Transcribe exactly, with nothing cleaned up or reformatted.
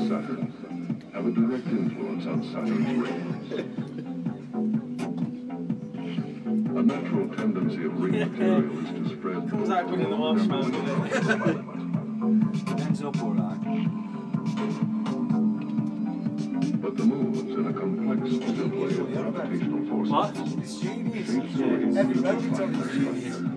Saturn have a direct influence on Saturn's rings. A natural tendency of ring material is to spread Comes out winning the marshmallow. Ends up alright. But the moons in a complex interplay of gravitational forces What? It's genius. shapes the rings Every into moment on the complex genius. structure.